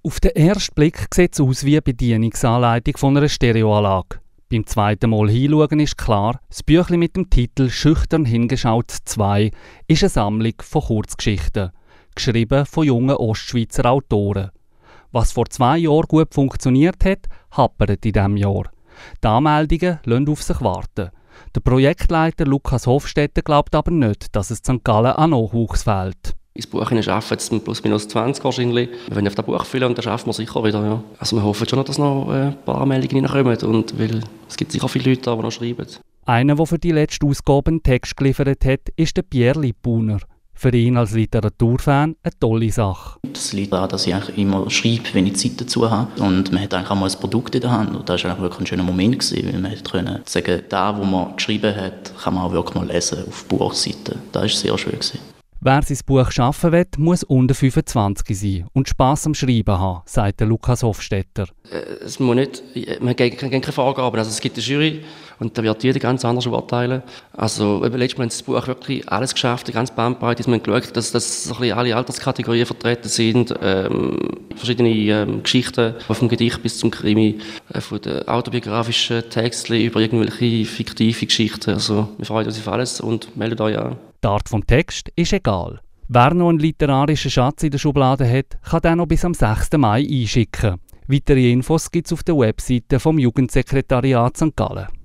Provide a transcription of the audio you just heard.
Auf den ersten Blick sieht es aus wie eine Bedienungsanleitung von einer Stereoanlage. Beim zweiten Mal hinschauen ist klar, das Büchlein mit dem Titel «Schüchtern hingeschaut 2» ist eine Sammlung von Kurzgeschichten, geschrieben von jungen Ostschweizer Autoren. Was vor 2 Jahren gut funktioniert hat, happert in diesem Jahr. Die Anmeldungen lassen auf sich warten. Der Projektleiter Lukas Hofstetter glaubt aber nicht, dass es St. Gallen an Nachwuchs fehlt. Ins Buch schaffen jetzt plus minus 20 wahrscheinlich. Wenn wir auf das Buch füllen, und dann schaffen wir sicher wieder. Ja. Also wir hoffen schon, dass noch ein paar Anmeldungen reinkommen, und weil es gibt sicher viele Leute, die noch schreiben. Einer, der für die letzte Ausgabe einen Text geliefert hat, ist der Pierre Lippuner. Für ihn als Literaturfan eine tolle Sache. Das liegt daran, dass ich eigentlich immer schreibe, wenn ich Zeit dazu habe. Und man hat eigentlich auch mal ein Produkt in der Hand. Und das war wirklich ein schöner Moment gewesen, weil man konnte sagen, das, was man geschrieben hat, kann man auch wirklich mal lesen auf Buchseiten. Das war sehr schön gewesen. Wer sein Buch schaffen will, muss unter 25 sein und Spass am Schreiben haben, sagt Lukas Hofstetter. Es muss nicht, man hat keine Vorgaben. Also es gibt eine Jury und da wird jeder ganz anders urteilen. Also letztes Mal haben das Buch wirklich alles geschafft, die ganze Bandbreite. Man hat geschaut, dass so ein bisschen alle Alterskategorien vertreten sind. Verschiedene Geschichten, vom Gedicht bis zum Krimi, von den autobiografischen Texten über irgendwelche fiktive Geschichten. Also wir freuen uns auf alles und meldet euch an. Die Art des Texts ist egal. Wer noch einen literarischen Schatz in der Schublade hat, kann den noch bis am 6. Mai einschicken. Weitere Infos gibt es auf der Webseite vom Jugendsekretariat St. Gallen.